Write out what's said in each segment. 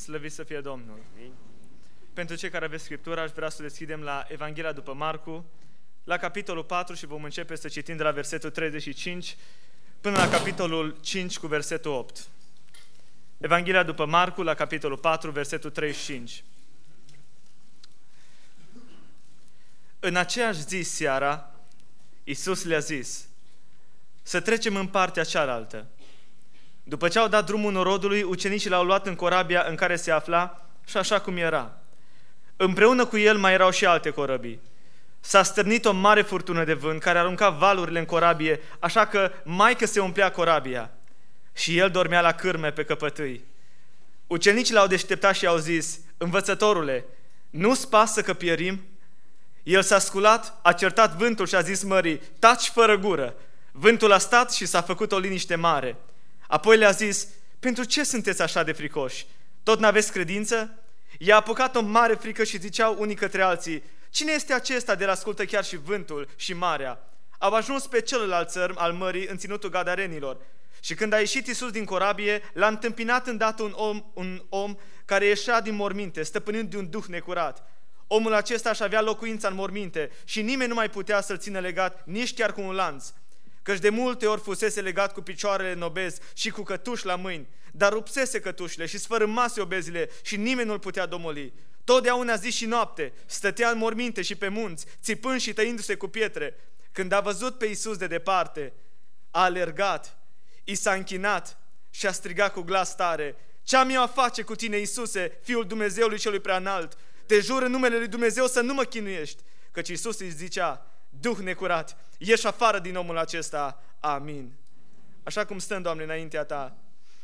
Slăvit să fie Domnul! Amin. Pentru cei care aveți Scriptura, aș vrea să deschidem la Evanghelia după Marcu, la capitolul 4 și vom începe să citim de la versetul 35 până la capitolul 5 cu versetul 8. Evanghelia după Marcu, la capitolul 4, versetul 35. În aceeași zi seara, Iisus le-a zis: să trecem în partea cealaltă. După ce au dat drumul norodului, ucenicii l-au luat în corabia în care se afla și așa cum era. Împreună cu el mai erau și alte corăbii. S-a stârnit o mare furtună de vânt care arunca valurile în corabie, așa că maică se umplea corabia. Și el dormea la cârme pe căpătâi. Ucenicii l-au deșteptat și i-au zis: învățătorule, nu-ți pasă că pierim? El s-a sculat, a certat vântul și a zis mării: taci fără gură. Vântul a stat și s-a făcut o liniște mare. Apoi le-a zis: pentru ce sunteți așa de fricoși? Tot n-aveți credință? I-a apucat o mare frică și ziceau unii către alții: cine este acesta de-l ascultă chiar și vântul și marea? Au ajuns pe celălalt țărm al mării, în ținutul Gadarenilor. Și când a ieșit Iisus din corabie, l-a întâmpinat îndată un om care ieșea din morminte, stăpânind de un duh necurat. Omul acesta își avea locuința în morminte și nimeni nu mai putea să-l țină legat, nici chiar cu un lanț. Căci de multe ori fusese legat cu picioarele în obezi și cu cătuși la mâini, dar rupsese cătușile și sfărâmase obezile și nimeni nu-l putea domoli. Totdeauna zi și noapte stătea în morminte și pe munți, țipând și tăindu-se cu pietre. Când a văzut pe Iisus de departe, a alergat, i s-a închinat și a strigat cu glas tare: ce am eu a face cu tine, Iisuse, Fiul Dumnezeului celui preanalt? Te jur în numele lui Dumnezeu să nu mă chinuiești. Căci Iisus îi zicea: duh necurat, ieși afară din omul acesta. Amin. Așa cum stăm, Doamne, înaintea Ta,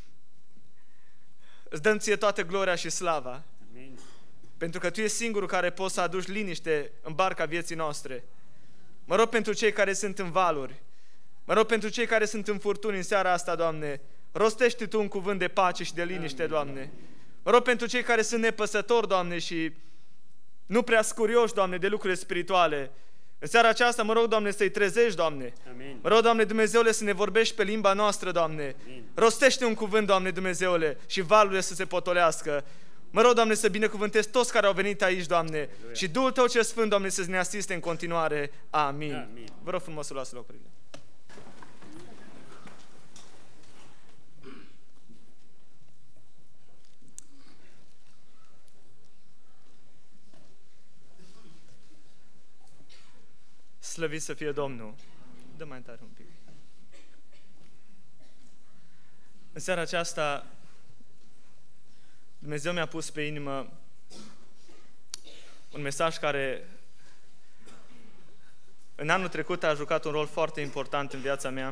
îți dăm Ție toată gloria și slava. Amin. Pentru că Tu ești singurul care poți să aduci liniște în barca vieții noastre. Mă rog pentru cei care sunt în valuri, mă rog pentru cei care sunt în furtuni în seara asta, Doamne, rostește Tu un cuvânt de pace și de liniște, Doamne. Mă rog pentru cei care sunt nepăsători, Doamne, și nu prea scurioși, Doamne, de lucrurile spirituale. În seara aceasta mă rog, Doamne, să-i trezești, Doamne. Amin. Mă rog, Doamne Dumnezeule, să ne vorbești pe limba noastră, Doamne. Amin. Rostește un cuvânt, Doamne Dumnezeule, și valurile să se potolească. Mă rog, Doamne, să binecuvântezi toți care au venit aici, Doamne. Aleluia. Și Duhul Tău cel Sfânt, Doamne, să ne asiste în continuare. Amin. Amin. Vă rog frumos să luați locurile. Slăvit să fie Domnul! Dă mai tare un pic. În seara aceasta, Dumnezeu mi-a pus pe inimă un mesaj care în anul trecut a jucat un rol foarte important în viața mea.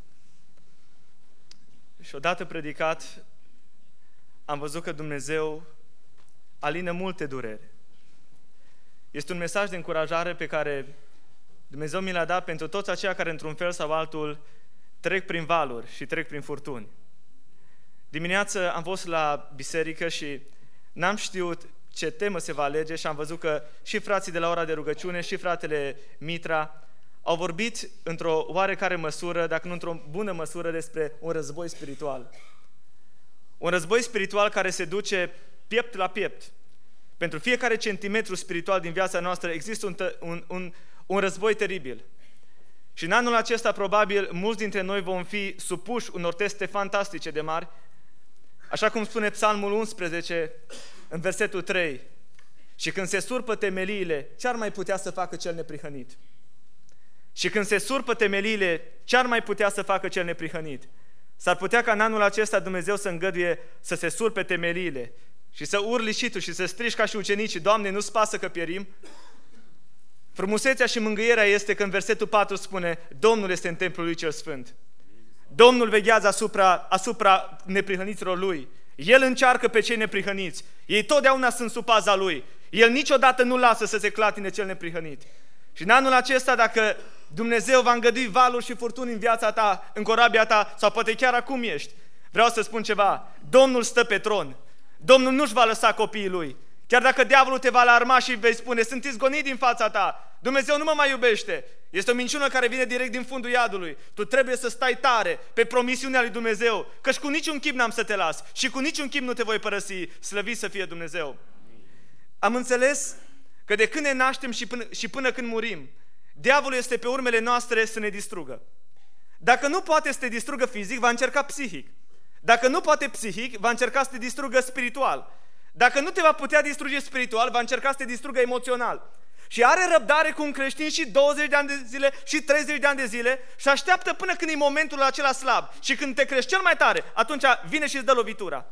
Și odată predicat, am văzut că Dumnezeu alină multe dureri. Este un mesaj de încurajare pe care Dumnezeu mi l-a dat pentru toți aceia care într-un fel sau altul trec prin valuri și trec prin furtuni. Dimineață am fost la biserică și n-am știut ce temă se va alege și am văzut că și frații de la ora de rugăciune și fratele Mitra au vorbit într-o oarecare măsură, dacă nu într-o bună măsură, despre un război spiritual. Un război spiritual care se duce piept la piept. Pentru fiecare centimetru spiritual din viața noastră există un război teribil. Și în anul acesta, probabil, mulți dintre noi vom fi supuși unor teste fantastice de mari, așa cum spune Psalmul 11, în versetul 3. Și când se surpă temeliile, ce ar mai putea să facă cel neprihănit? Și când se surpă temeliile, ce ar mai putea să facă cel neprihănit? S-ar putea ca în anul acesta Dumnezeu să îngăduie să se surpe temeliile și să urli și tu și să strigi ca și ucenicii: Doamne, nu-ți pasă că pierim? Frumusețea și mângâierea este că în versetul 4 spune: Domnul este în templul lui cel sfânt. Domnul veghează asupra neprihăniților Lui. El încearcă pe cei neprihăniți. Ei totdeauna sunt sub paza Lui. El niciodată nu lasă să se clatine cel neprihănit. Și în anul acesta, dacă Dumnezeu va îngădui valuri și furtuni în viața ta, în corabia ta, sau poate chiar acum ești, vreau să spun ceva: Domnul stă pe tron. Domnul nu-și va lăsa copiii Lui. Chiar dacă diavolul te va alarma și vei spune: sunt izgonit din fața ta, Dumnezeu nu mă mai iubește, Este o minciună care vine direct din fundul iadului. Tu trebuie să stai tare pe promisiunea lui Dumnezeu, căci cu niciun chip n-am să te las și cu niciun chip nu te voi părăsi, slăvit să fie Dumnezeu. Am înțeles că de când ne naștem și până când murim, diavolul este pe urmele noastre să ne distrugă. Dacă nu poate să te distrugă fizic, va încerca psihic. Dacă nu poate psihic, va încerca să te distrugă spiritual. Dacă nu te va putea distruge spiritual, va încerca să te distrugă emoțional. Și are răbdare cu un creștin și 20 de ani de zile și 30 de ani de zile și așteaptă până când e momentul acela slab. Și când te crești cel mai tare, atunci vine și îți dă lovitura.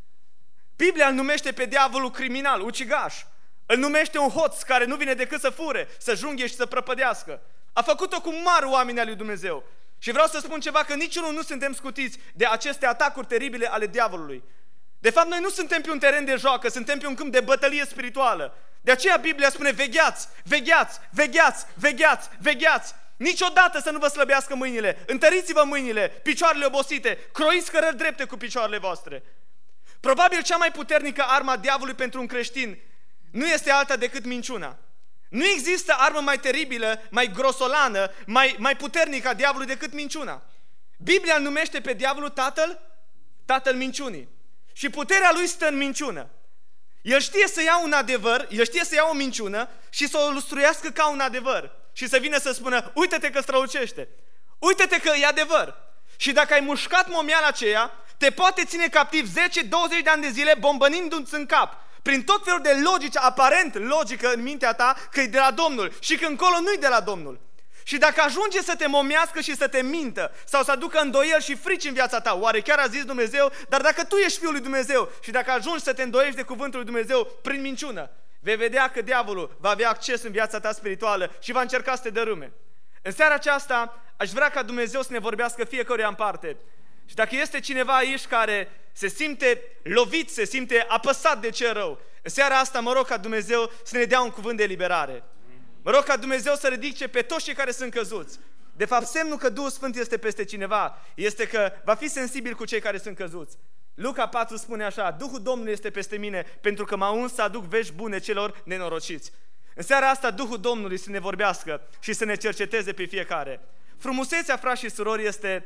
Biblia îl numește pe diavolul criminal, ucigaș. Îl numește un hoț care nu vine decât să fure, să junghe și să prăpădească. A făcut-o cu mari oameni al lui Dumnezeu. Și vreau să spun ceva, că niciunul nu suntem scutiți de aceste atacuri teribile ale diavolului. De fapt, noi nu suntem pe un teren de joacă, suntem pe un câmp de bătălie spirituală. De aceea Biblia spune, vegheați, vegheați, vegheați, vegheați, vegheați. Niciodată să nu vă slăbească mâinile, întăriți-vă mâinile, picioarele obosite, croiți cărări drepte cu picioarele voastre. Probabil cea mai puternică armă a diavolului pentru un creștin nu este alta decât minciuna. Nu există armă mai teribilă, mai grosolană, mai puternică a diavolului decât minciuna. Biblia îl numește pe diavolul tatăl minciunii. Și puterea lui stă în minciună. El știe să ia un adevăr, el știe să ia o minciună și să o lustruiască ca un adevăr. Și să vină să spună, uite-te că strălucește, uite-te că e adevăr. Și dacă ai mușcat momiala aceea, te poate ține captiv 10-20 de ani de zile bombănindu-ți în cap, prin tot felul de logici, aparent logică în mintea ta, că e de la Domnul și că încolo nu e de la Domnul. Și dacă ajunge să te momească și să te mintă sau să aducă îndoieli și frici în viața ta, oare chiar a zis Dumnezeu? Dar dacă tu ești Fiul lui Dumnezeu și dacă ajungi să te îndoiești de cuvântul lui Dumnezeu prin minciună, vei vedea că diavolul va avea acces în viața ta spirituală și va încerca să te dărâme. În seara aceasta aș vrea ca Dumnezeu să ne vorbească fiecăruia în parte. Și dacă este cineva aici care se simte lovit, se simte apăsat de ce rău, în seara asta mă rog ca Dumnezeu să ne dea un cuvânt de eliberare. Mă rog ca Dumnezeu să ridice pe toți cei care sunt căzuți. De fapt, semnul că Duhul Sfânt este peste cineva este că va fi sensibil cu cei care sunt căzuți. Luca 4 spune așa, Duhul Domnului este peste mine pentru că m-a uns să aduc vești bune celor nenorociți. În seara asta Duhul Domnului să ne vorbească și să ne cerceteze pe fiecare. Frumusețea, frați și surori,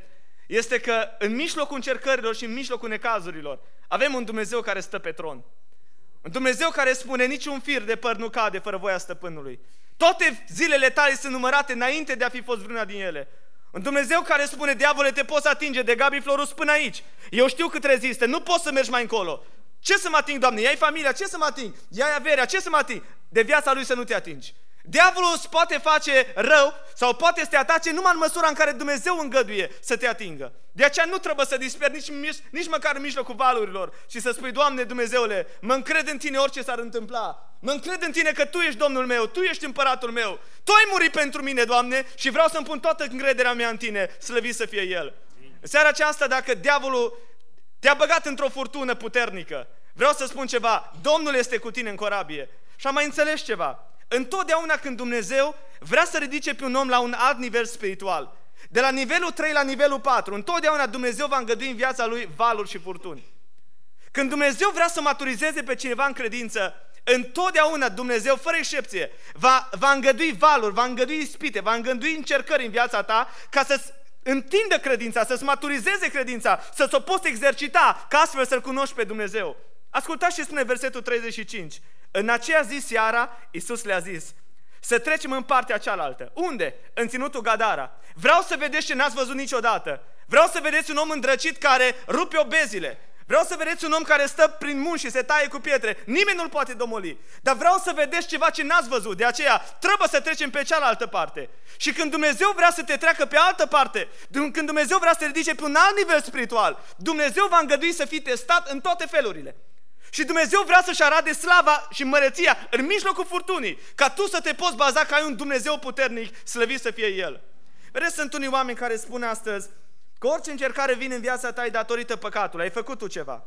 este că în mijlocul încercărilor și în mijlocul necazurilor avem un Dumnezeu care stă pe tron. Un Dumnezeu care spune, niciun fir de păr nu cade fără voia stăpânului. Toate zilele tale sunt numărate înainte de a fi fost vreuna din ele. Un Dumnezeu care spune, diavole, te poți atinge de Gabi Florus până aici. Eu știu cât rezistă, nu poți să mergi mai încolo. Ce să mă ating, Doamne? Ia-i familia, ce să mă ating? Ia-i averea, ce să mă ating? De viața lui să nu te atingi. Diavolul îți poate face rău sau poate să te atace numai în măsura în care Dumnezeu îngăduie să te atingă. De aceea nu trebuie să disperi nici măcar în mijlocul valurilor și să spui, Doamne Dumnezeule, mă încred în Tine orice s-ar întâmpla. Mă încred în Tine că Tu ești Domnul meu, Tu ești împăratul meu. Tu ai murit pentru mine, Doamne, și vreau să-mi pun toată încrederea mea în Tine, slăvit să fie El. În seara aceasta, dacă diavolul te-a băgat într-o furtună puternică, vreau să spun ceva, Domnul este cu tine în corabie. Și am mai înțeles ceva. Întotdeauna când Dumnezeu vrea să ridice pe un om la un alt nivel spiritual, de la nivelul 3 la nivelul 4, întotdeauna Dumnezeu va îngădui în viața lui valuri și furtuni. Când Dumnezeu vrea să maturizeze pe cineva în credință, întotdeauna Dumnezeu, fără excepție, va îngădui valuri, va îngădui ispite, va îngădui încercări în viața ta ca să-ți întindă credința, să-ți maturizeze credința, să-ți o poți exercita, ca astfel să-L cunoști pe Dumnezeu. Ascultați ce spune versetul 35. În aceea zi seara, Iisus le-a zis, să trecem în partea cealaltă. Unde? În ținutul Gadara. Vreau să vedeți ce n-ați văzut niciodată. Vreau să vedeți un om îndrăcit care rupe obezile. Vreau să vedeți un om care stă prin munți și se taie cu pietre. Nimeni nu-l poate domoli. Dar vreau să vedeți ceva ce n-ați văzut. De aceea trebuie să trecem pe cealaltă parte. Și când Dumnezeu vrea să te treacă pe altă parte, când Dumnezeu vrea să te ridice pe un alt nivel spiritual, Dumnezeu va îngădui să fii testat în toate felurile. Și Dumnezeu vrea să-și arate slava și măreția în mijlocul furtunii, ca tu să te poți baza că ai un Dumnezeu puternic, slăvit să fie El. Vedeți, sunt unii oameni care spun astăzi că orice încercare vine în viața ta e datorită păcatului, ai făcut tu ceva.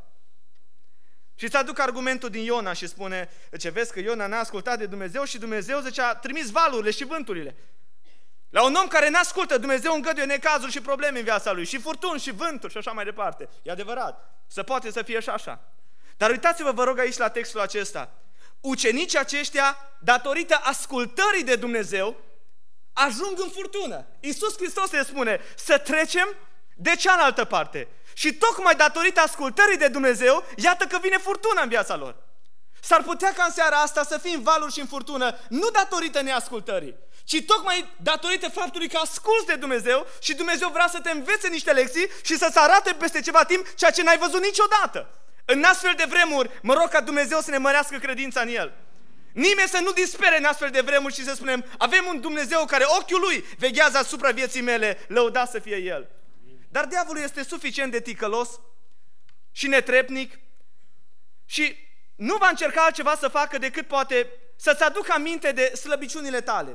Și îți aduc argumentul din Iona și spune, ce vezi că Iona n-a ascultat de Dumnezeu și Dumnezeu, zice, a trimis valurile și vânturile. La un om care n-ascultă, Dumnezeu îngăduie necazuri și probleme în viața lui, și furtuni și vânturi și așa mai departe. E adevărat, se poate să fie și așa. Dar uitați-vă, vă rog, aici la textul acesta. Ucenicii aceștia, datorită ascultării de Dumnezeu, ajung în furtună. Iisus Hristos le spune să trecem de cealaltă parte. Și tocmai datorită ascultării de Dumnezeu, iată că vine furtuna în viața lor. S-ar putea ca în seara asta să fim în valuri și în furtună, nu datorită neascultării, ci tocmai datorită faptului că asculți de Dumnezeu și Dumnezeu vrea să te învețe niște lecții și să-ți arate peste ceva timp ceea ce n-ai văzut niciodată. În astfel de vremuri, mă rog ca Dumnezeu să ne mărească credința în El. Nimeni să nu dispere în astfel de vremuri și să spunem, avem un Dumnezeu care ochiul Lui veghează asupra vieții mele, lăudat să fie El. Dar diavolul este suficient de ticălos și netrepnic și nu va încerca altceva să facă decât poate să-ți aducă aminte de slăbiciunile tale.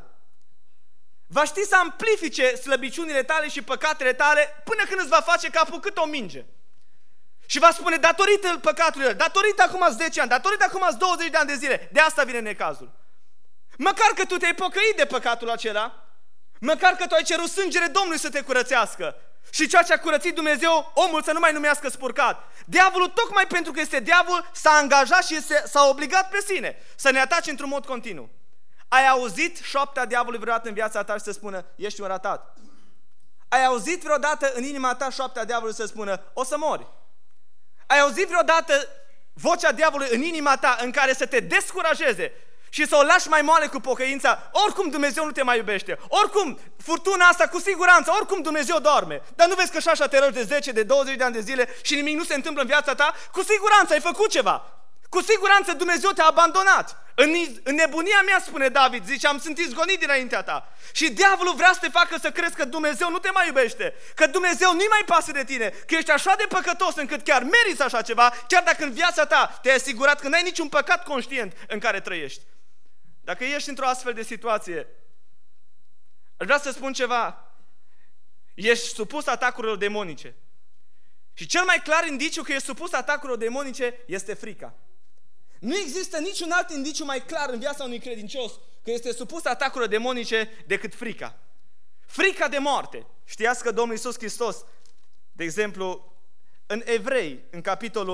Va ști să amplifice slăbiciunile tale și păcatele tale până când îți va face capul cât o minge. Și va spune, datorită păcatului, datorită acum 10 ani, datorită acum 20 de ani de zile, de asta vine necazul. Măcar că tu te-ai pocăit de păcatul acela, măcar că tu ai cerut sângele Domnului să te curățească. Și ceea ce a curățit Dumnezeu, omul să nu mai numească spurcat. Diavolul, tocmai pentru că este diavol, s-a angajat și s-a obligat pe sine să ne atace într-un mod continuu. Ai auzit șoapta diavolului vreodată în viața ta și să spună, ești un ratat? Ai auzit vreodată în inima ta șoapta diavolului să spună, o să mori? Ai auzit vreodată vocea diavolului în inima ta în care să te descurajeze și să o lași mai moale cu pocăința? Oricum Dumnezeu nu te mai iubește, oricum furtuna asta cu siguranță, oricum Dumnezeu doarme. Dar nu vezi că și așa te rogi de 10, de 20 de ani de zile și nimic nu se întâmplă în viața ta? Cu siguranță ai făcut ceva. Cu siguranță Dumnezeu te-a abandonat. În nebunia mea, spune David, zice, sunt izgonit dinaintea ta. Și diavolul vrea să te facă să crezi că Dumnezeu nu te mai iubește, că Dumnezeu nu-i mai pasă de tine, că ești așa de păcătos încât chiar meriți așa ceva, chiar dacă în viața ta te-ai asigurat că n-ai niciun păcat conștient în care trăiești. Dacă ești într-o astfel de situație, aș vrea să spun ceva. Ești supus atacurilor demonice. Și cel mai clar indiciu că ești supus atacurilor demonice este frica. Nu există niciun alt indiciu mai clar în viața unui credincios că este supus atacurilor demonice decât frica. Frica de moarte. Știați că Domnul Iisus Hristos, de exemplu, în Evrei, în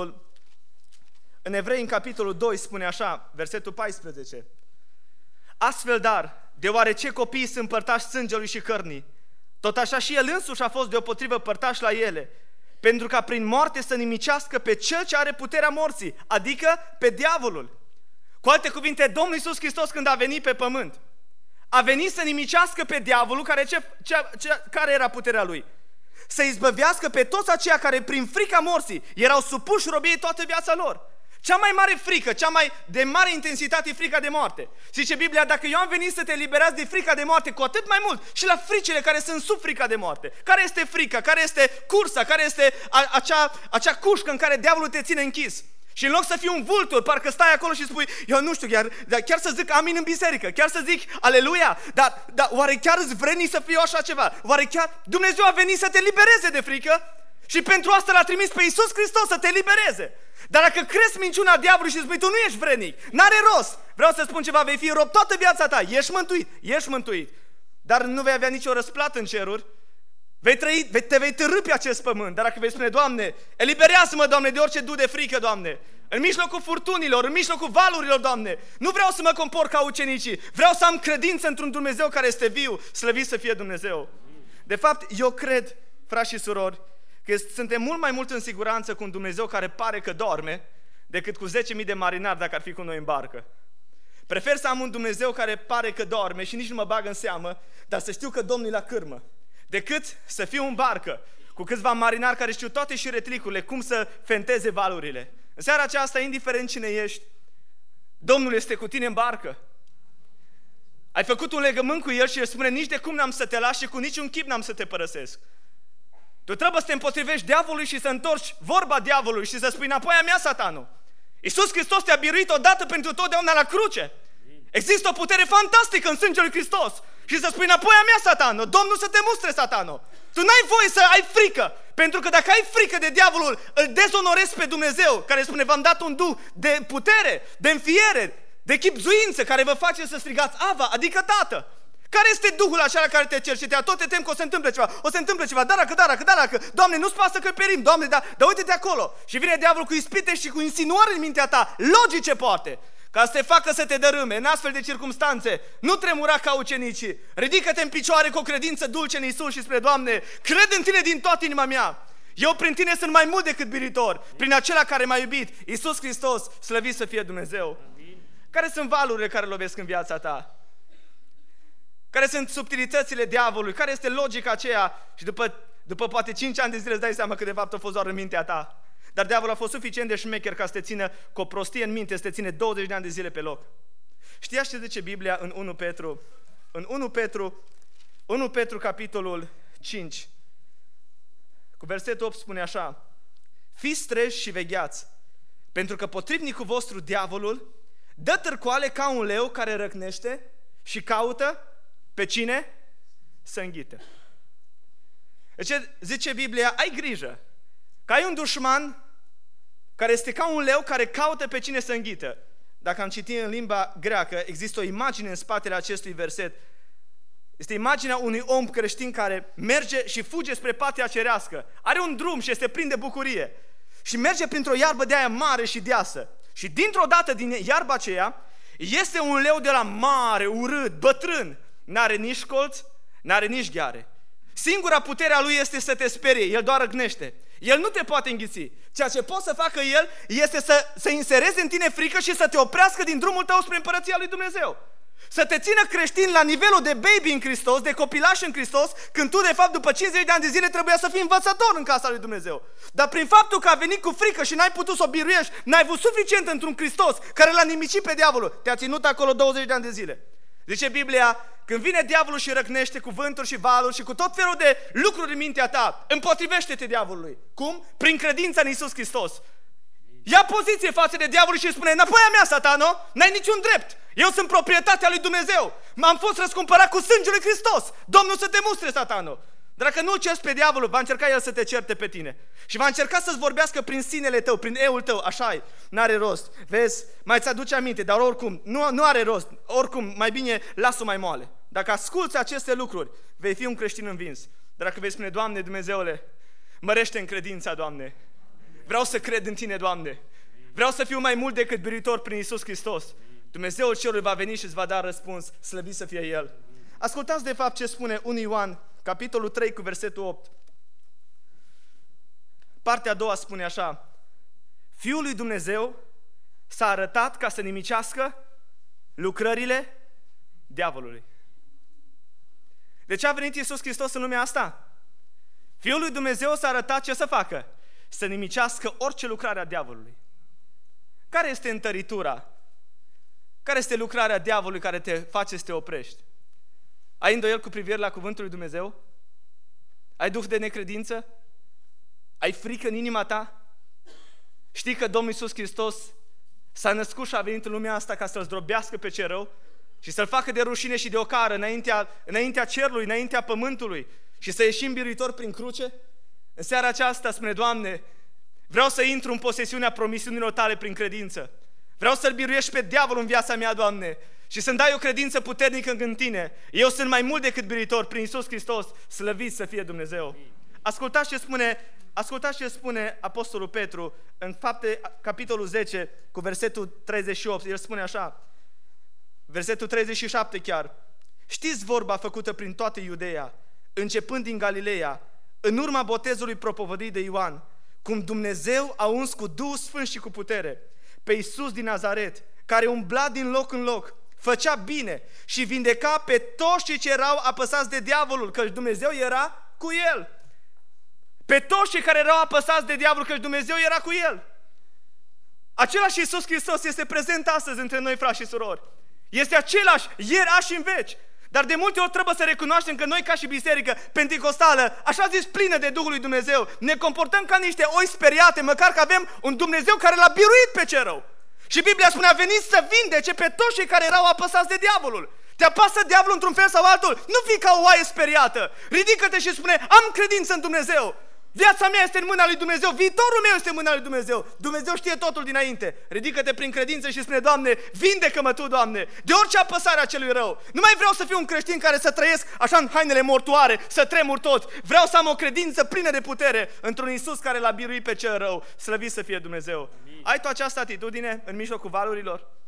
capitolul 2, spune așa, versetul 14. Astfel, dar, deoarece copiii sunt părtași sângelui și cărnii, tot așa și El însuși a fost deopotrivă părtaș la ele, pentru ca prin moarte să nimicească pe Cel ce are puterea morții, adică pe diavolul. Cu alte cuvinte, Domnul Iisus Hristos, când a venit pe pământ, a venit să nimicească pe diavolul, care era puterea lui. Să izbăvească pe toți aceia care prin frica morții erau supuși robiei toată viața lor. Cea mai mare frică, cea mai de mare intensitate e frica de moarte. Zice Biblia, dacă eu am venit să te eliberați de frica de moarte, cu atât mai mult și la fricile care sunt sub frica de moarte. Care este frica? Care este cursa? Care este acea cușcă în care diavolul te ține închis? Și în loc să fii un vultur, parcă stai acolo și spui, eu nu știu, chiar să zic amin în biserică, chiar să zic aleluia, dar oare chiar îți vreni să fie așa ceva? Oare chiar Dumnezeu a venit să te libereze de frică? Și pentru asta L-a trimis pe Iisus Hristos să te libereze. Dar dacă crezi minciuna diavolului și spui, tu nu ești vrednic, n-are rost. Vreau să spun ceva, vei fi rob toată viața ta, ești mântuit. Dar nu vei avea nicio răsplată în ceruri. Te vei târî pe acest pământ. Dar dacă vei spune, Doamne, eliberează-mă, Doamne, de orice de frică, Doamne, în mijlocul furtunilor, în mijlocul valurilor, Doamne, nu vreau să mă compor ca ucenicii, vreau să am credință într-un Dumnezeu care este viu, slăvit să fie Dumnezeu. De fapt, eu cred, frați și surori, că suntem mult mai mult în siguranță cu un Dumnezeu care pare că dorme, decât cu 10.000 de marinari dacă ar fi cu noi în barcă. Prefer să am un Dumnezeu care pare că dorme și nici nu mă bagă în seamă, dar să știu că Domnul e la cârmă, decât să fiu în barcă cu câțiva marinari care știu toate și retricurile, cum să fenteze valurile. În seara aceasta, indiferent cine ești, Domnul este cu tine în barcă. Ai făcut un legământ cu El și El spune, nici de cum n-am să te las și cu niciun chip n-am să te părăsesc. Tu trebuie să te împotrivești diavolului și să întorci vorba diavolului și să spui, înapoi a mea, Satanul. Iisus Hristos te-a biruit odată pentru totdeauna la cruce. Există o putere fantastică în sângele lui Hristos. Și să spui, înapoi a mea, Satanul, Domnul să te mustre, Satanul. Tu n-ai voie să ai frică, pentru că dacă ai frică de diavolul, îl dezonorezi pe Dumnezeu, care spune, v-am dat un duh de putere, de înfiere, de chibzuință, care vă face să strigați Ava, adică Tată. Care este Duhul acela care te cercetea? Tot te tem că o se întâmple ceva, dar dacă, Doamne, nu-ți pasă că perim, Doamne, dar uite-te acolo. Și vine diavolul cu ispite și cu insinuări în mintea ta, logice poate, ca să te facă să te dărâme în astfel de circumstanțe. Nu tremura ca ucenicii. Ridică-te în picioare cu o credință dulce în Iisus și spune: Doamne, cred în Tine din toată inima mea. Eu prin Tine sunt mai mult decât biritor, prin acela care m-a iubit, Iisus Hristos, slăvit să fie Dumnezeu. Amin. Care sunt valurile care lovesc în viața ta? Care sunt subtilitățile diavolului? Care este logica aceea? Și după poate 5 ani de zile îți dai seama că de fapt a fost doar în mintea ta. Dar diavolul a fost suficient de șmecher ca să te țină cu o prostie în minte, să te ține 20 de ani de zile pe loc. Știați ce zice Biblia în 1 Petru? În 1 Petru capitolul 5, cu versetul 8 spune așa: fiți treji și vegheați, pentru că potrivnicul vostru, diavolul, dă târcoale ca un leu care răcnește și caută pe cine să înghită. Deci zice Biblia, ai grijă, că ai un dușman care este ca un leu care caută pe cine să înghită. Dacă am citit în limba greacă, există o imagine în spatele acestui verset. Este imaginea unui om creștin care merge și fuge spre patria cerească. Are un drum și este plin de bucurie. Și merge printr-o iarbă de aia mare și deasă. Și dintr-o dată din iarba aceea este un leu de la mare, urât, bătrân. N-are nici colț, n-are nici gheare. Singura putere a lui este să te sperie, el doar răgnește. El nu te poate înghiți. Ceea ce poate să facă el este să insereze în tine frică și să te oprească din drumul tău spre împărăția lui Dumnezeu. Să te țină creștin la nivelul de baby în Hristos, de copilaș în Hristos, când tu de fapt după 50 de ani de zile trebuia să fii învățător în casa lui Dumnezeu. Dar prin faptul că a venit cu frică și n-ai putut să o biruiești, n-ai avut suficient într-un Hristos care l-a nimicit pe diavolul, te-a ținut acolo 20 de ani de zile. Zice Biblia, când vine diavolul și răcnește cu vânturi și valuri și cu tot felul de lucruri în mintea ta, împotrivește-te diavolului. Cum? Prin credința în Iisus Hristos. Ia poziție față de diavol și spune: înapoi a mea, satano, n-ai niciun drept. Eu sunt proprietatea lui Dumnezeu. M-am fost răscumpărat cu sângele lui Hristos. Domnul să te mustre, satano. Dar dacă nu cerți pe diavolul, va încerca el să te certe pe tine. Și va încerca să-ți vorbească prin sinele tău, prin eul tău, așa-i, n-are rost. Vezi, mai ți-aduce aminte, dar oricum, nu are rost. Oricum, mai bine lasă-o mai moale. Dacă asculți aceste lucruri, vei fi un creștin învins. Dar dacă vei spune: Doamne Dumnezeule, mărește în credința, Doamne. Vreau să cred în Tine, Doamne. Vreau să fiu mai mult decât biritor prin Iisus Hristos. Dumnezeul cerului va veni și îți va da răspuns, slăvit să fie El. Ascultați de fapt ce spune 1 Ioan, capitolul 3 cu versetul 8. Partea a doua spune așa: Fiul lui Dumnezeu s-a arătat ca să nimicească lucrările diavolului. De ce a venit Iisus Hristos în lumea asta? Fiul lui Dumnezeu s-a arătat ce să facă? Să nimicească orice lucrare a diavolului. Care este întăritura? Care este lucrarea diavolului care te face să te oprești? Ai îndoiel cu privire la cuvântul lui Dumnezeu? Ai duh de necredință? Ai frică în inima ta? Știi că Domnul Iisus Hristos s-a născut și a venit în lumea asta ca să-l zdrobească pe cel rău și să-l facă de rușine și de ocară înaintea cerului, înaintea pământului și să ieșim biruitor prin cruce? În seara aceasta spune: Doamne, vreau să intru în posesiunea promisiunilor Tale prin credință. Vreau să-l biruiești pe diavolul în viața mea, Doamne, și să-mi dai o credință puternică în Tine. Eu sunt mai mult decât biruitor prin Iisus Hristos, slăvit să fie Dumnezeu. Ascultați ce spune Apostolul Petru în Fapte, capitolul 10, cu versetul 38. El spune așa, versetul 37 chiar: știți vorba făcută prin toată Iudeea, începând din Galileea, în urma botezului propovăduit de Ioan, cum Dumnezeu a uns cu Duhul Sfânt și cu putere pe Iisus din Nazaret, care umbla din loc în loc, făcea bine și vindeca pe toți cei ce erau apăsați de diavolul, căci Dumnezeu era cu el. Pe toți cei care erau apăsați de diavolul, căci Dumnezeu era cu el. Același Iisus Hristos este prezent astăzi între noi, frați și surori. Este același ieri, azi și în veci. Dar de multe ori trebuie să recunoaștem că noi, ca și biserică penticostală, așa zis plină de Duhul lui Dumnezeu, ne comportăm ca niște oi speriate, măcar că avem un Dumnezeu care l-a biruit pe cel rău. Și Biblia spune: a venit să vindece pe toți cei care erau apăsați de diavolul. Te apasă diavolul într-un fel sau altul? Nu fii ca o oaie speriată. Ridică-te și spune: am credință în Dumnezeu. Viața mea este în mâna lui Dumnezeu, viitorul meu este în mâna lui Dumnezeu. Dumnezeu știe totul dinainte. Ridică-te prin credință și spune: Doamne, vindecă-mă Tu, Doamne, de orice apăsare a celui rău. Nu mai vreau să fiu un creștin care să trăiesc așa în hainele mortoare, să tremur tot. Vreau să am o credință plină de putere într-un Iisus care l-a biruit pe cel rău. Slăvit să fie Dumnezeu. Amin. Ai tu această atitudine în mijlocul valurilor?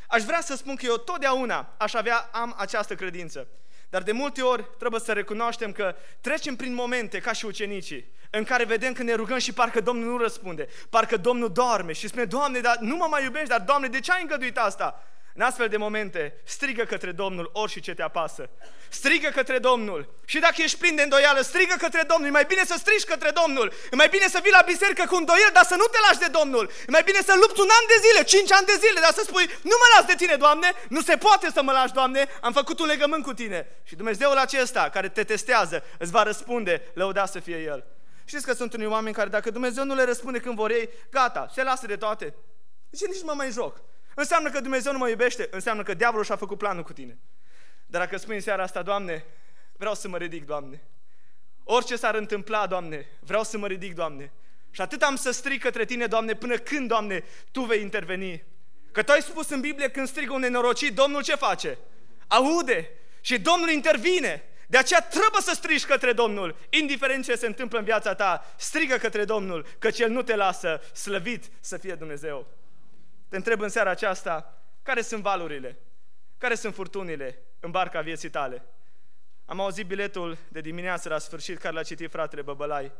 Aș vrea să spun că eu totdeauna am această credință. Dar de multe ori trebuie să recunoaștem că trecem prin momente ca și ucenicii, în care vedem că ne rugăm și parcă Domnul nu răspunde, parcă Domnul doarme și spune: Doamne, dar nu mă mai iubești, dar Doamne, de ce ai îngăduit asta? În astfel de momente, strigă către Domnul orice te apasă. Strigă către Domnul. Și dacă ești plin de îndoială, strigă către Domnul. E mai bine să strigi către Domnul. E mai bine să vii la biserică cu îndoieli, dar să nu te lași de Domnul. E mai bine să lupți 1 an de zile, 5 ani de zile, dar să spui: nu mă las de tine, Doamne, nu se poate să mă lași, Doamne, am făcut un legământ cu tine. Și Dumnezeul acesta care te testează îți va răspunde, lăudat să fie El. Știți că sunt unii oameni care dacă Dumnezeu nu le răspunde când vor ei, gata, se lasă de toate. Zice: nici nu mă mai joc. Înseamnă că Dumnezeu nu mă iubește, înseamnă că diavolul și-a făcut planul cu tine. Dar dacă spui în seara asta: Doamne, vreau să mă ridic, Doamne. Orice s-ar întâmpla, Doamne, vreau să mă ridic, Doamne. Și atât am să strig către Tine, Doamne, până când, Doamne, Tu vei interveni. Că Tu ai spus în Biblie, când strigă un nenorocit, Domnul ce face? Aude. Și Domnul intervine. De aceea trebuie să strigi către Domnul, indiferent ce se întâmplă în viața ta, strigă către Domnul, căci El nu te lasă, slăvit să fie Dumnezeu. Te întreb în seara aceasta, care sunt valurile? Care sunt furtunile în barca vieții tale? Am auzit biletul de dimineață la sfârșit, care l-a citit fratele Băbălai.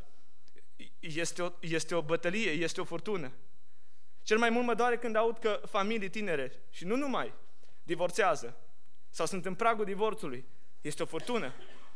Este o bătălie, este o furtună. Cel mai mult mă doare când aud că familii tinere, și nu numai, divorțează sau sunt în pragul divorțului. Este o furtună.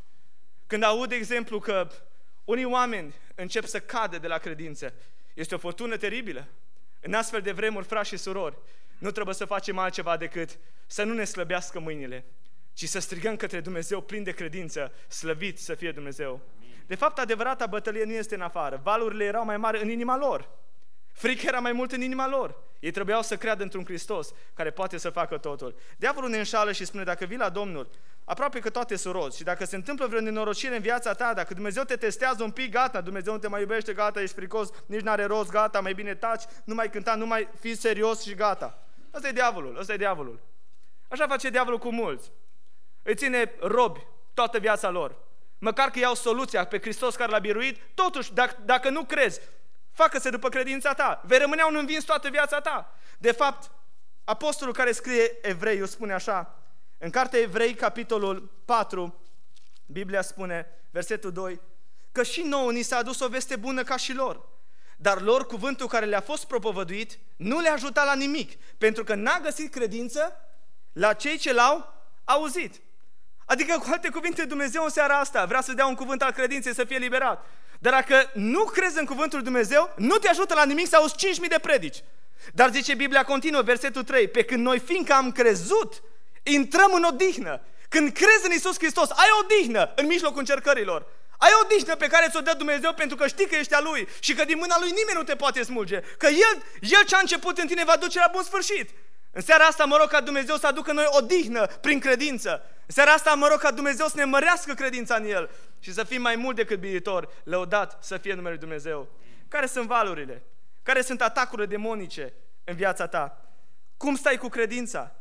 Când aud, de exemplu, că unii oameni încep să cadă de la credință, este o furtună teribilă. În astfel de vremuri, frați și surori, nu trebuie să facem altceva decât să nu ne slăbească mâinile, ci să strigăm către Dumnezeu plin de credință, slăvit să fie Dumnezeu. De fapt, adevărata bătălie nu este în afară. Valurile erau mai mari în inima lor. Frica era mai mult în inima lor. Ei trebuiau să creadă într-un Hristos care poate să facă totul. Diavolul ne înșală și spune: dacă vii la Domnul, aproape că toate sunt roz. Și dacă se întâmplă vreo nenorocire în viața ta, dacă Dumnezeu te testează un pic, gata, Dumnezeu nu te mai iubește, gata, ești fricos, nici n-are rost, gata, mai bine taci, nu mai cânta, nu mai fi serios și gata. Ăsta e diavolul, ăsta e diavolul. Așa face diavolul cu mulți. Îi ține robi toată viața lor. Măcar că iau soluția pe Hristos care l-a biruit, totuși, dacă nu crezi, facă-se după credința ta. Vei rămâne un învins toată viața ta. De fapt, apostolul care scrie Evrei spune așa, în cartea Evrei, capitolul 4, Biblia spune, versetul 2, că și nouă ni s-a adus o veste bună ca și lor, dar lor cuvântul care le-a fost propovăduit nu le-a ajutat la nimic, pentru că n-a găsit credință la cei ce l-au auzit. Adică, cu alte cuvinte, Dumnezeu în seara asta vrea să dea un cuvânt al credinței, să fie liberat. Dar dacă nu crezi în cuvântul lui Dumnezeu, nu te ajută la nimic să auzi 5.000 de predici. Dar zice Biblia continuă, versetul 3, pe când noi, fiindcă am crezut, intrăm în odihnă. Când crezi în Iisus Hristos, ai odihnă în mijlocul încercărilor. Ai odihnă pe care ți-o dă Dumnezeu pentru că știi că ești a Lui și că din mâna Lui nimeni nu te poate smulge. Că El ce a început în tine va duce la bun sfârșit. În seara asta mă rog ca Dumnezeu să aducă noi odihnă prin credință. În seara asta mă rog ca Dumnezeu să ne mărească credința în El și să fim mai mult decât biruitori, lăudat să fie numele lui Dumnezeu. Care sunt valurile? Care sunt atacurile demonice în viața ta? Cum stai cu credința?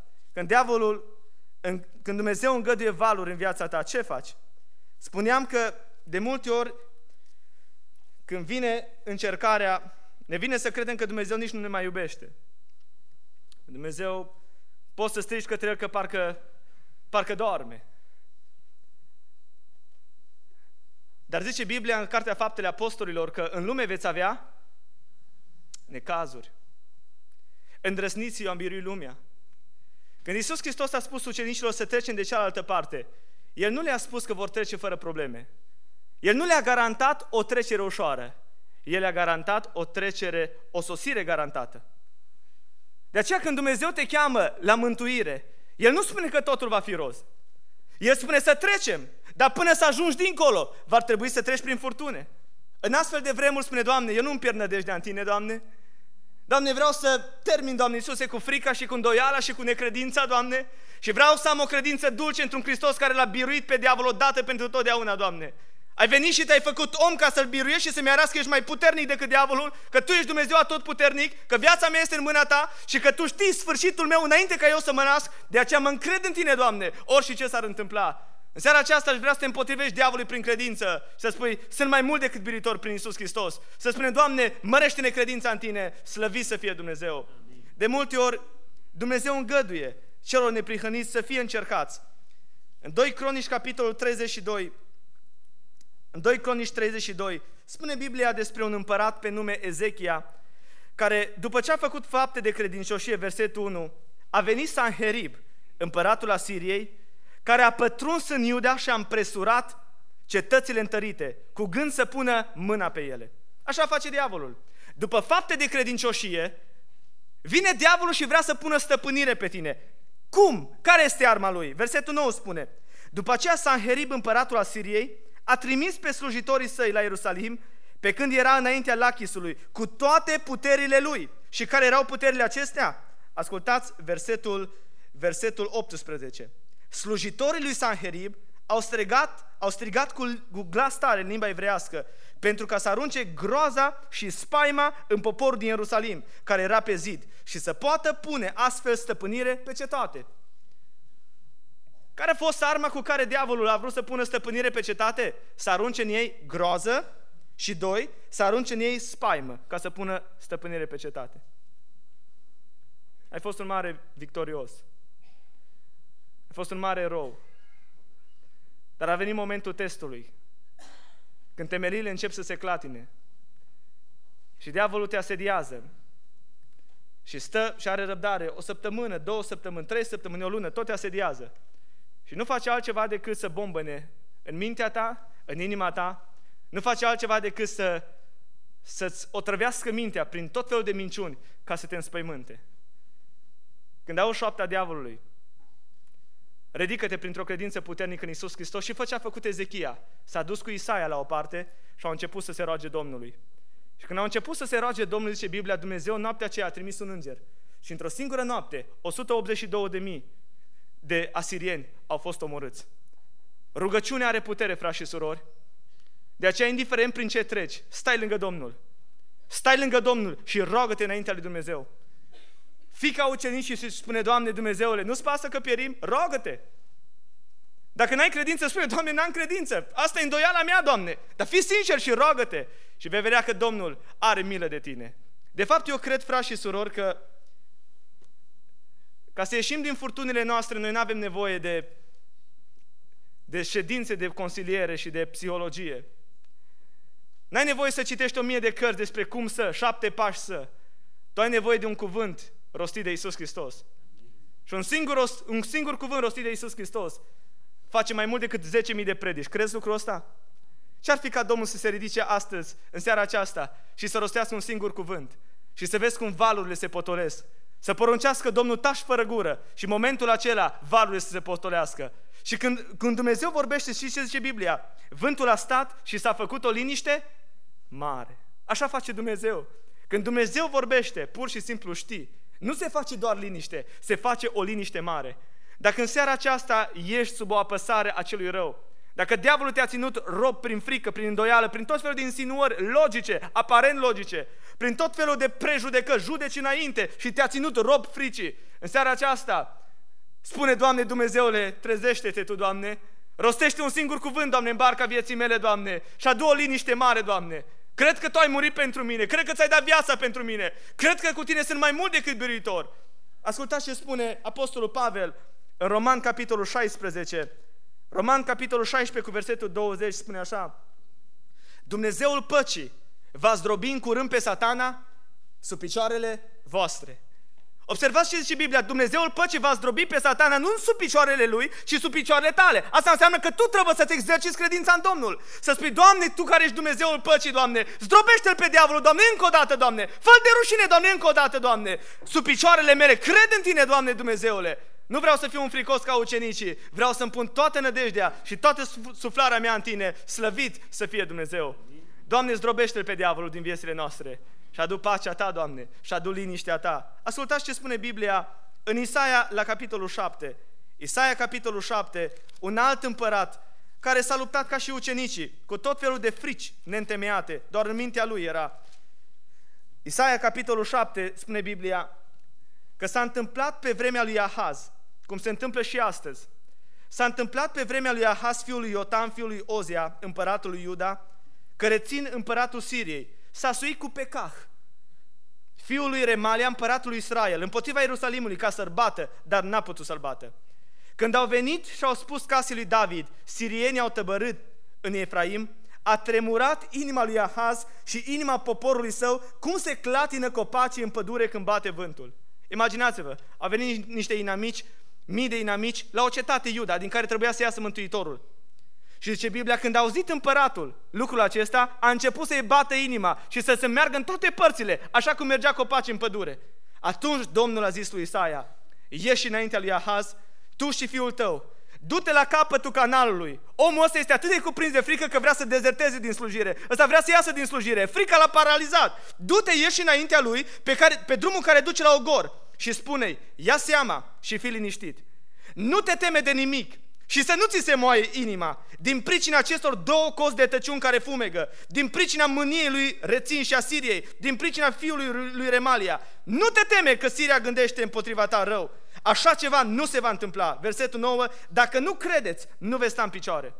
Când Dumnezeu îngăduie valuri în viața ta, ce faci? Spuneam că de multe ori când vine încercarea, ne vine să credem că Dumnezeu nici nu ne mai iubește. Dumnezeu, poți să strigi către El că parcă doarme. Dar zice Biblia în Cartea Faptele Apostolilor că în lume veți avea necazuri. Îndrăzniți, eu am biruit lumea. Când Iisus Hristos a spus ucenicilor să trecem de cealaltă parte, El nu le-a spus că vor trece fără probleme. El nu le-a garantat o trecere ușoară. El le-a garantat o sosire garantată. De aceea când Dumnezeu te cheamă la mântuire, El nu spune că totul va fi roz. El spune să trecem, dar până să ajungi dincolo, va trebui să treci prin furtune. În astfel de vremuri spune, Doamne, eu nu-mi pierd nădejdea în Tine, Doamne. Doamne, vreau să termin, Doamne Iisuse, cu frica și cu îndoiala și cu necredința, Doamne, și vreau să am o credință dulce într-un Hristos care l-a biruit pe diavol odată pentru totdeauna, Doamne. Ai venit și te-ai făcut om ca să-L biruiești și să-mi arăți că ești mai puternic decât diavolul, că Tu ești Dumnezeu atotputernic, că viața mea este în mâna Ta și că Tu știi sfârșitul meu înainte ca eu să mă nasc, de aceea mă încred în Tine, Doamne, orice ce s-ar întâmpla. În seara aceasta aș vrea să te împotrivești diavolului prin credință și să spui, sunt mai mult decât biruitor prin Iisus Hristos. Să spunem, Doamne, mărește-ne credința în Tine, slăvit să fie Dumnezeu. De multe ori Dumnezeu îngăduie celor neprihăniți să fie încercați. În 2 Cronici, capitolul 32, în 2 Cronici 32, spune Biblia despre un împărat pe nume Ezechia, care, după ce a făcut fapte de credincioșie, versetul 1, a venit Sanherib, împăratul Asiriei, care a pătruns în Iuda și a împresurat cetățile întărite, cu gând să pună mâna pe ele. Așa face diavolul. După fapte de credincioșie, vine diavolul și vrea să pună stăpânire pe tine. Cum? Care este arma lui? Versetul 9 spune: după aceea Sanherib, împăratul Asiriei, a trimis pe slujitorii săi la Ierusalim, pe când era înaintea Lachisului, cu toate puterile lui. Și care erau puterile acestea? Ascultați versetul 18. Slujitorii lui Sanherib au strigat cu glas tare în limba evrească, pentru ca să arunce groaza și spaima în poporul din Ierusalim, care era pe zid, și să poată pune astfel stăpânire pe cetate. Care a fost arma cu care diavolul a vrut să pună stăpânire pe cetate? Să arunce în ei groază și 2, să arunce în ei spaimă, ca să pună stăpânire pe cetate. Ai fost un mare victorios. Ai fost un mare erou. Dar a venit momentul testului, când temeliile încep să se clatine și diavolul te asediază și stă și are răbdare 1 săptămână, 2 săptămâni, 3 săptămâni, o lună, tot te asediază și nu face altceva decât să bombăne în mintea ta, în inima ta, nu face altceva decât să-ți otrăvească mintea prin tot felul de minciuni ca să te înspăimânte. Când auzi șoapta diavolului, ridică-te printr-o credință puternică în Iisus Hristos și fă ce a făcut Ezechia. S-a dus cu Isaia la o parte și au început să se roage Domnului. Și când au început să se roage Domnului, zice Biblia, Dumnezeu noaptea aceea a trimis un înger. Și într-o singură noapte, 182.000 de asirieni au fost omorâți. Rugăciunea are putere, frați și surori. De aceea, indiferent prin ce treci, stai lângă Domnul. Stai lângă Domnul și roagă-te înaintea lui Dumnezeu. Fii ca ucenicii și spune: Doamne Dumnezeule, nu-ți pasă că pierim? Roagă-te! Dacă n-ai credință, spune: Doamne, n-am credință, asta e îndoiala mea, Doamne, dar fii sincer și roagă-te și vei vedea că Domnul are milă de tine. De fapt, eu cred, frați și surori, că ca să ieșim din furtunile noastre, noi nu avem nevoie de ședințe de consiliere și de psihologie. N-ai nevoie să citești 1000 de cărți despre cum 7 pași să. Tu ai nevoie de un cuvânt rostit de Iisus Hristos. Și un singur cuvânt rostit de Iisus Hristos face mai mult decât 10.000 de predici. Crezi lucrul ăsta? Ce-ar fi ca Domnul să se ridice astăzi, în seara aceasta, și să rostească un singur cuvânt și să vezi cum valurile se potolesc? Să poruncească Domnul: taci fără gură, și în momentul acela valurile să se potolească. Și când Dumnezeu vorbește, știți ce zice Biblia? Vântul a stat și s-a făcut o liniște mare. Așa face Dumnezeu. Când Dumnezeu vorbește, pur și simplu știi, nu se face doar liniște, se face o liniște mare. Dacă în seara aceasta ești sub o apăsare a celui rău, dacă diavolul te-a ținut rob prin frică, prin îndoială, prin tot felul de insinuări logice, aparent logice, prin tot felul de prejudecări, judeci înainte și te-a ținut rob fricii, în seara aceasta spune: Doamne Dumnezeule, trezește-te Tu, Doamne, rostește un singur cuvânt, Doamne, în barca vieții mele, Doamne, și adu o liniște mare, Doamne. Cred că Tu ai murit pentru mine, cred că Ți-ai dat viața pentru mine, cred că cu Tine sunt mai mult decât biruitor. Ascultați ce spune Apostolul Pavel în Roman, capitolul 16. Roman, capitolul 16, cu versetul 20, spune așa: Dumnezeul păcii va zdrobi în curând pe Satana sub picioarele voastre. Observați ce zice Biblia: Dumnezeul păcii va zdrobi pe Satana nu sub picioarele lui, ci sub picioarele tale. Asta înseamnă că tu trebuie să-ți exerciți credința în Domnul. Să spui: Doamne, Tu care ești Dumnezeul păcii, Doamne, zdrobește-l pe diavolul, Doamne, încă o dată, Doamne, fă-l de rușine, Doamne, încă o dată, Doamne, sub picioarele mele, cred în Tine, Doamne Dumnezeule. Nu vreau să fiu un fricos ca ucenicii, vreau să-mi pun toată nădejdea și toată suflarea mea în Tine, slăvit să fie Dumnezeu. Doamne, zdrobește-l pe diavolul din viețile noastre și adu pacea Ta, Doamne, și adu liniștea Ta. Ascultați ce spune Biblia în Isaia, la capitolul 7. Isaia, capitolul 7, un alt împărat care s-a luptat ca și ucenicii, cu tot felul de frici neîntemeiate, doar în mintea lui era. Isaia, capitolul 7, spune Biblia că s-a întâmplat pe vremea lui Ahaz, cum se întâmplă și astăzi. S-a întâmplat pe vremea lui Ahaz, fiul lui Iotam, fiul lui Ozia, împăratul lui Iuda, că rețin împăratul Siriei. S-a suit cu Pecah. fiul lui Remalia, împăratul lui Israel, împotriva Ierusalimului ca să-l bată, dar n-a putut să-l bată. Când au venit și au spus casei lui David, sirienii au tăbărât în Efraim, a tremurat inima lui Ahaz și inima poporului său, cum se clatină copacii în pădure când bate vântul. Imaginați-vă, au venit niște inamici, mii de inamici, la o cetate Iuda, din care trebuia să iasă Mântuitorul. Și zice Biblia, când a auzit împăratul lucrul acesta, a început să-i bată inima și să se meargă în toate părțile, așa cum mergea copaci în pădure. Atunci Domnul a zis lui Isaia, ieși înaintea lui Ahaz, tu și fiul tău, du-te la capătul canalului. Omul ăsta este atât de cuprins de frică că vrea să dezerteze din slujire. Ăsta vrea să iasă din slujire. Frica l-a paralizat. Du-te, ieși înaintea lui pe drumul care duce la Ogor și spune-i, ia seama și fii liniștit. Nu te teme de nimic și să nu ți se moaie inima din pricina acestor două cozi de tăciuni care fumegă, din pricina mâniei lui Rețin și a Siriei, din pricina fiului lui Remalia. Nu te teme că Siria gândește împotriva ta rău. Așa ceva nu se va întâmpla. Versetul 9, dacă nu credeți, nu veți sta în picioare.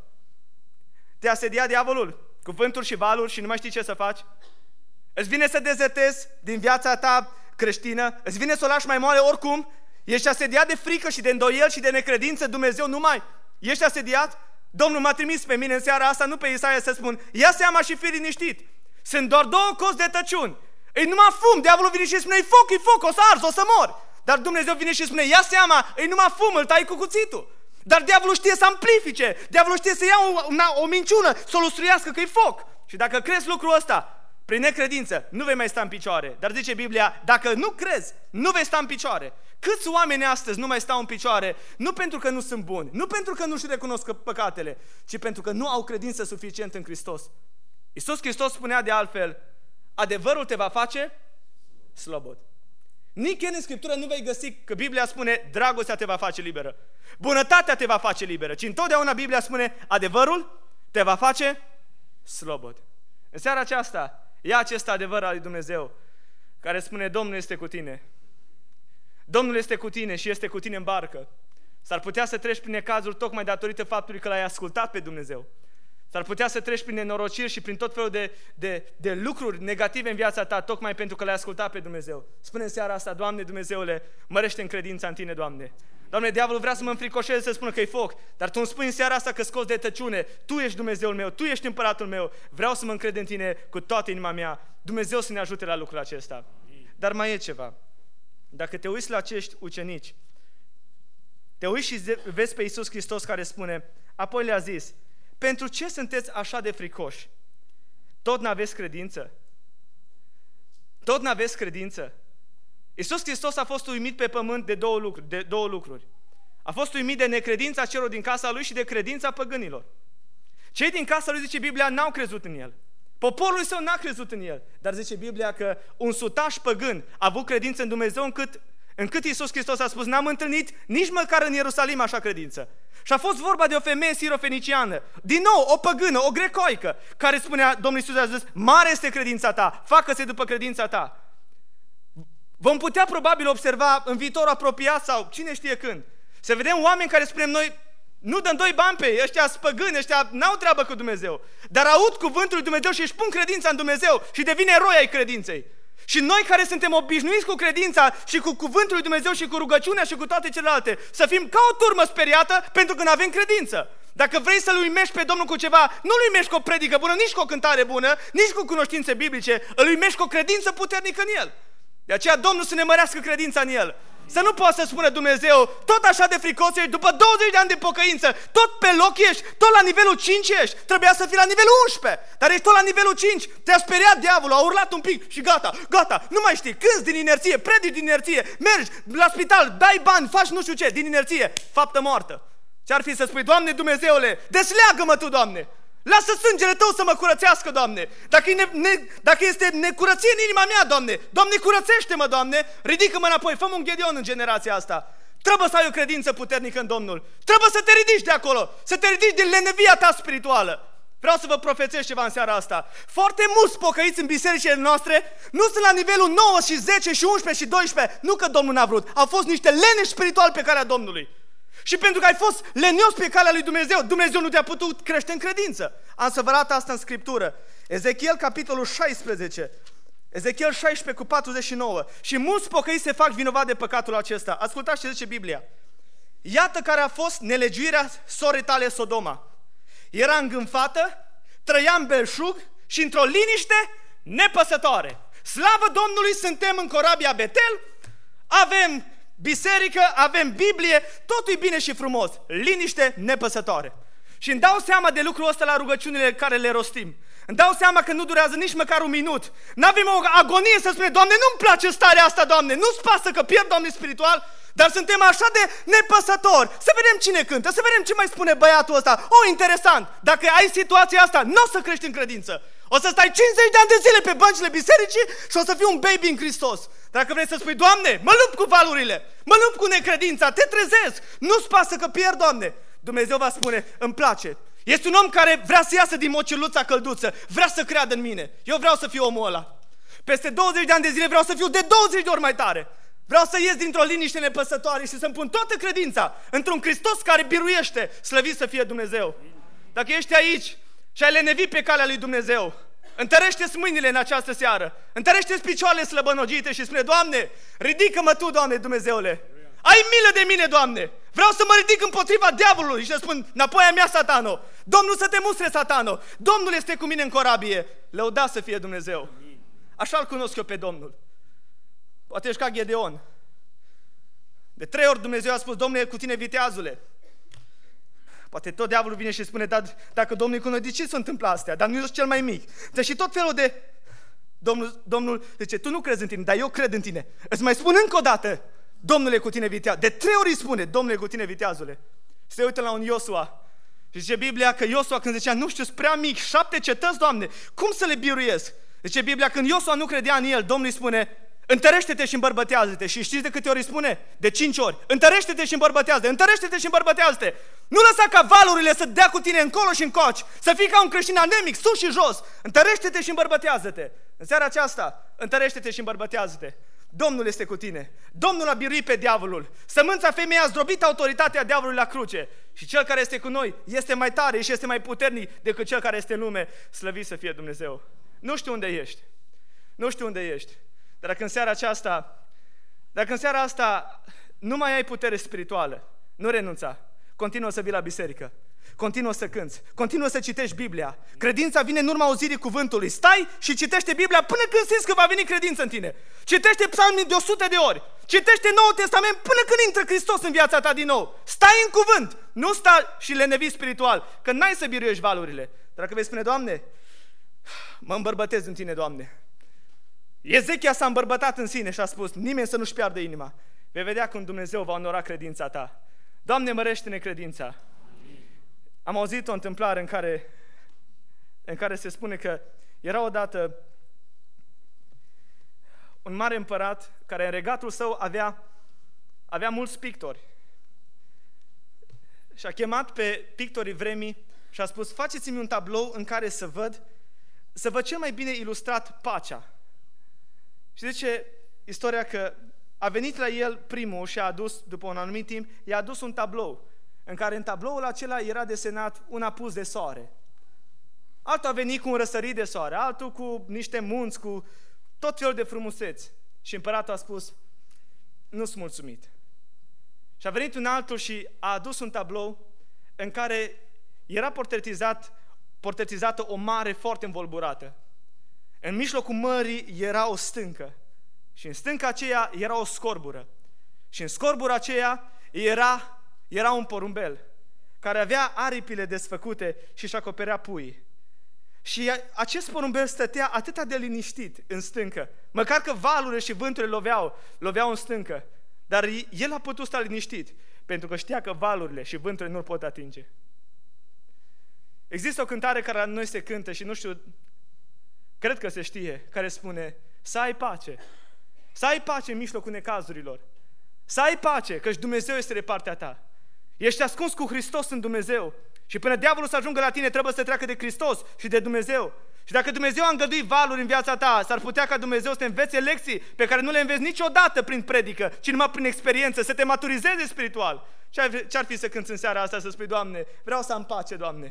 Te asedia diavolul cu vânturi și valuri și nu mai știi ce să faci? Îți vine să dezertezi din viața ta creștină? Îți vine să o lași mai moale oricum? Ești asediat de frică și de îndoiel și de necredință? Dumnezeu numai? Ești asediat? Domnul m-a trimis pe mine în seara asta, nu pe Isaia, să spun, ia seama și fii liniștit. Sunt doar două cozi de tăciuni. E numai fum, diavolul vine și spune, e foc, o să arzi, o să mor. Dar Dumnezeu vine și spune, ia seama, e numai fum, îl tai cu cuțitul. Dar diavolul știe să amplifice, diavolul știe să ia o minciună, să o lustruiască că e foc. Și dacă crezi lucrul ăsta, prin necredință, nu vei mai sta în picioare. Dar zice Biblia, dacă nu crezi, nu vei sta în picioare. Câți oameni astăzi nu mai stau în picioare, nu pentru că nu sunt buni, nu pentru că nu-și recunosc păcatele, ci pentru că nu au credință suficient în Hristos. Iisus Hristos spunea de altfel, adevărul te va face slobod. Nicăieri în Scriptură nu vei găsi că Biblia spune dragostea te va face liberă, bunătatea te va face liberă, ci întotdeauna Biblia spune adevărul te va face slobod. În seara aceasta, ia acest adevăr al lui Dumnezeu care spune Domnul este cu tine. Domnul este cu tine și este cu tine în barcă. S-ar putea să treci prin necazuri tocmai datorită faptului că l-ai ascultat pe Dumnezeu. S-ar putea să treci prin nenorociri și prin tot felul de lucruri negative în viața ta, tocmai pentru că l-ai ascultat pe Dumnezeu. Spune în seara asta, Doamne Dumnezeule, mărește în credința în Tine, Doamne. Doamne, diavolul vrea să mă înfricoșeze, să spună că e foc, dar Tu îmi spui în seara asta că scoți de tăciune. Tu ești Dumnezeul meu, Tu ești împăratul meu. Vreau să mă încred în Tine cu toată inima mea. Dumnezeu să ne ajute la lucrul acesta. Dar mai e ceva. Dacă te uiți la acești ucenici, te uiți și vezi pe Iisus Hristos care spune, apoi le-a zis, pentru ce sunteți așa de fricoși? Tot n-aveți credință? Tot n-aveți credință? Iisus Hristos a fost uimit pe pământ de două lucruri. A fost uimit de necredința celor din casa Lui și de credința păgânilor. Cei din casa Lui, zice Biblia, n-au crezut în El. Poporul său n-a crezut în El. Dar zice Biblia că un sutaș păgân a avut credință în Dumnezeu încât Iisus Hristos a spus, n-am întâlnit nici măcar în Ierusalim așa credință. Și a fost vorba de o femeie sirofeniciană, din nou o păgână, o grecoică, care spunea, Domnul Iisus a zis, mare este credința ta, facă-se după credința ta. Vom putea probabil observa în viitor apropiat sau cine știe când, să vedem oameni care spunem noi, nu dăm doi bani pe ei, ăștia spăgâni, ăștia n-au treabă cu Dumnezeu, dar aud cuvântul lui Dumnezeu și își pun credința în Dumnezeu și devine eroi ai credinței. Și noi care suntem obișnuiți cu credința și cu cuvântul lui Dumnezeu și cu rugăciunea și cu toate celelalte, să fim ca o turmă speriată pentru că nu avem credință. Dacă vrei să-L uimești pe Domnul cu ceva, nu-L uimești cu o predică bună, nici cu o cântare bună, nici cu cunoștințe biblice, îl uimești cu o credință puternică în El. De aceea Domnul să ne mărească credința în El. Să nu poată să spună Dumnezeu, tot așa de fricos ești, după 20 de ani de pocăință, tot pe loc ești, tot la nivelul 5 ești, trebuia să fii la nivelul 11, dar ești tot la nivelul 5, te-a speriat diavolul, a urlat un pic și gata, nu mai știi, cânți din inerție, predici din inerție, mergi la spital, dai bani, faci nu știu ce, din inerție, faptă moartă. Ce-ar fi să spui, Doamne Dumnezeule, desleagă-mă Tu, Doamne! Lasă sângele Tău să mă curățească, Doamne! Dacă este necurăție în inima mea, Doamne, Doamne, curățește-mă, Doamne! Ridică-mă înapoi, fă-mă un Gedeon în generația asta! Trebuie să ai o credință puternică în Domnul! Trebuie să te ridici de acolo! Să te ridici din lenevia ta spirituală! Vreau să vă profețesc ceva în seara asta. Foarte mulți pocăiți în bisericile noastre nu sunt la nivelul 9 și 10 și 11 și 12. Nu că Domnul n-a vrut, au fost niște leneși spirituali pe calea Domnului. Și pentru că ai fost lenios pe calea lui Dumnezeu, Dumnezeu nu te-a putut crește în credință. Am să vă arăt asta în Scriptură. Ezechiel, capitolul 16. Ezechiel 16:49. Și mulți pocăiți se fac vinovat de păcatul acesta. Ascultați ce zice Biblia. Iată care a fost nelegiuirea sorei tale Sodoma. Era îngânfată, trăia în belșug și într-o liniște nepăsătoare. Slavă Domnului, suntem în corabia Betel, avem biserică, avem Biblie, totul e bine și frumos. Liniște nepăsătoare. Și îmi dau seama de lucrul ăsta la rugăciunile care le rostim. Îmi dau seama că nu durează nici măcar un minut. N-avem o agonie să spunem, Doamne, nu-mi place starea asta, Doamne, nu-ți pasă că pierd, Doamne, spiritual, dar suntem așa de nepăsători. Să vedem cine cântă, să vedem ce mai spune băiatul ăsta. Interesant, dacă ai situația asta, nu o să crești în credință. O să stai 50 de ani de zile pe băncile bisericii și o să fii un baby în Hristos. Dacă vrei să spui, Doamne, mă lupt cu valurile, mă lupt cu necredința, te trezesc, nu-ți pasă că pierd, Doamne, Dumnezeu va spune, îmi place. Este un om care vrea să iasă din mociluța călduță, vrea să creadă în mine. Eu vreau să fiu omul ăla. Peste 20 de ani de zile vreau să fiu de 20 de ori mai tare. Vreau să ies dintr-o liniște nepăsătoare și să-mi pun toată credința într-un Hristos care biruiește, slăvit să fie Dumnezeu. Dacă ești aici și ai lenevit pe calea lui Dumnezeu, întărește-ți mâinile în această seară, întărește-ți picioarele slăbănogite și spune, Doamne, ridică-mă Tu, Doamne Dumnezeule. Ai milă de mine, Doamne! Vreau să mă ridic împotriva diavolului și să spun, înapoi a mea, Satano! Domnul să te mustre, Satano! Domnul este cu mine în corabie! Lăudat să fie Dumnezeu! Așa-L cunosc eu pe Domnul. Poate ești ca Gedeon. De 3 ori Dumnezeu a spus, Domnul e cu tine, viteazule. Poate tot diavolul vine și spune, dar dacă Domnul e cu noi, de ce se întâmplă astea? Dar nu ești cel mai mic. Deci și tot felul de... Domnul zice, tu nu crezi în tine, dar eu cred în tine. Îți mai spun încă o dată, Domnul e cu tine, viteaz. De 3 ori îi spune, Domnul e cu tine, viteazule. Se uită la un Iosua. Și zice Biblia că Iosua când zicea, nu știu, sunt prea mic, 7 cetăți, Doamne, cum să le biruiesc? Zice Biblia, când Iosua nu credea în el, Domnul îi spune, întărește-te și îmbărbătează-te. Și știți de câte ori îi spune? De 5 ori. Întărește-te și îmbărbătează-te, întărește-te și îmbărbătează-te. Nu lăsa ca valurile să dea cu tine încolo și încoci, să fii ca un creștin anemic, sus și jos. Întărește-te și îmbărbătează-te. În seara aceasta, întărește-te și îmbărbătează-te. Domnul este cu tine. Domnul a biruit pe diavolul. Sămânța femeii a zdrobit autoritatea diavolului la cruce. Și cel care este cu noi este mai tare și este mai puternic decât cel care este în lume. Slăvit să fie Dumnezeu. Nu știu unde ești. Nu știu unde ești. Dar dacă în seara asta nu mai ai putere spirituală, nu renunța. Continuă să vii la biserică. Continuă să cânți, continuă să citești Biblia. Credința vine în urma auzirii cuvântului. Stai și citește Biblia până când simți că va veni credință în tine. Citește Psalmii de 100 de ori. Citește Noul Testament până când intră Hristos în viața ta din nou. Stai în cuvânt, nu stai și lenevi spiritual, că n-ai să biruiești valurile. Dar dacă vei spune, Doamne, mă îmbărbătez în tine, Doamne. Ezechia s-a îmbărbătat în sine și a spus, nimeni să nu-și piardă inima. Vei vedea cum Dumnezeu va onora credința ta. Doamne, mărește-ne credința. Am auzit o întâmplare în care se spune că era odată un mare împărat care în regatul său avea mulți pictori. Și a chemat pe pictorii vremii și a spus, faceți-mi un tablou în care să văd cel mai bine ilustrat pacea. Și zice istoria că a venit la el primul și a adus, după un anumit timp, i-a adus un tablou, în care în tabloul acela era desenat un apus de soare. Altul a venit cu un răsărit de soare, altul cu niște munți, cu tot felul de frumuseți. Și împăratul a spus, nu-s mulțumit. Și a venit un altul și a adus un tablou în care era portretizată o mare foarte învolburată. În mijlocul mării era o stâncă. Și în stânca aceea era o scorbură. Și în scorbura aceea era un porumbel care avea aripile desfăcute și își acoperea puii. Și acest porumbel stătea atât de liniștit în stâncă, măcar că valurile și vânturile loveau în stâncă, dar el a putut sta liniștit, pentru că știa că valurile și vânturile nu-l pot atinge. Există o cântare care la noi se cântă și nu știu, cred că se știe, care spune, să ai pace. Să ai pace în mijlocul necazurilor. Să ai pace, căci Dumnezeu este de partea ta. Ești ascuns cu Hristos în Dumnezeu. Și până diavolul să ajungă la tine, trebuie să treacă de Hristos și de Dumnezeu. Și dacă Dumnezeu a îngăduit valuri în viața ta, s-ar putea ca Dumnezeu să te învețe lecții pe care nu le înveți niciodată prin predică, ci numai prin experiență, să te maturizeze spiritual. Ce-ar fi să cânți în seara asta, să spui, Doamne, vreau să am pace, Doamne.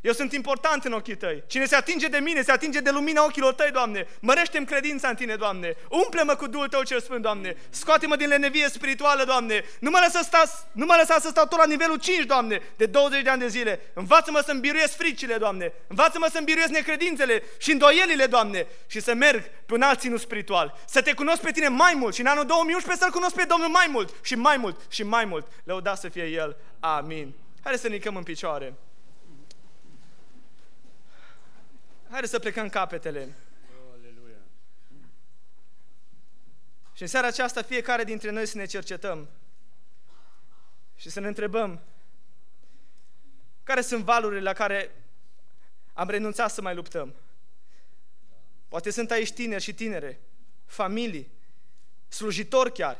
Eu sunt important în ochii Tăi. Cine se atinge de mine, se atinge de lumina ochilor Tăi, Doamne. Mărește-mi credința în Tine, Doamne. Umple-mă cu Duhul Tău cel Sfânt, Doamne. Scoate-mă din lenevie spirituală, Doamne. Nu mă lăsa să stau tot la nivelul 5, Doamne, de 20 de ani de zile. Învață-mă să-mi biruiesc fricile, Doamne. Învață-mă să-mi biruiesc necredințele și îndoielile, Doamne. Și să merg pe un alt ținut spiritual. Să Te cunosc pe Tine mai mult și în anul 2011 să-L cunosc pe Domnul mai mult și mai mult și mai mult. Lăudat să fie El. Amin. Haideți să ne ridicăm în picioare. Haideți să plecăm capetele. Aleluia. Și în seara aceasta fiecare dintre noi să ne cercetăm și să ne întrebăm care sunt valurile la care am renunțat să mai luptăm. Poate sunt aici tineri și tinere, familii, slujitori chiar,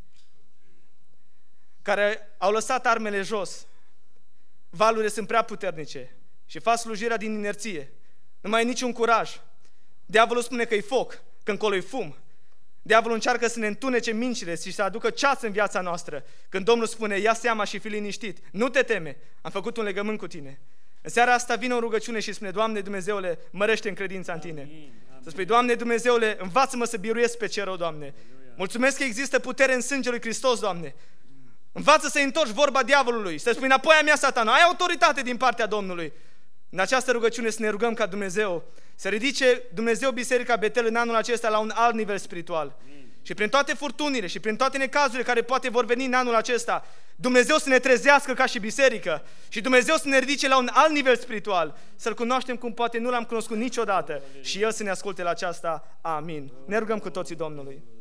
care au lăsat armele jos. Valurile sunt prea puternice și fac slujirea din inerție. Nu mai e niciun curaj. Diavolul spune că e foc, că încolo e fum. Diavolul încearcă să ne întunece mințile și să aducă ceață în viața noastră. Când Domnul spune, ia seama și fii liniștit, nu te teme, am făcut un legământ cu tine. În seara asta vine o rugăciune și spune, Doamne Dumnezeule, mărește în credința în Tine. Să spui, Doamne Dumnezeule, învață-mă să biruiesc pe cer rău, Doamne. Mulțumesc că există putere în sângele lui Hristos, Doamne. Învață să-i întorci vorba diavolului, să spui, înapoi a mea, Satana, ai autoritate din partea Domnului. În această rugăciune să ne rugăm ca Dumnezeu să ridice Dumnezeu Biserica Betel în anul acesta la un alt nivel spiritual. Și prin toate furtunile și prin toate necazurile care poate vor veni în anul acesta, Dumnezeu să ne trezească ca și biserică și Dumnezeu să ne ridice la un alt nivel spiritual, să-L cunoaștem cum poate nu L-am cunoscut niciodată și El să ne asculte la aceasta. Amin. Ne rugăm cu toții Domnului.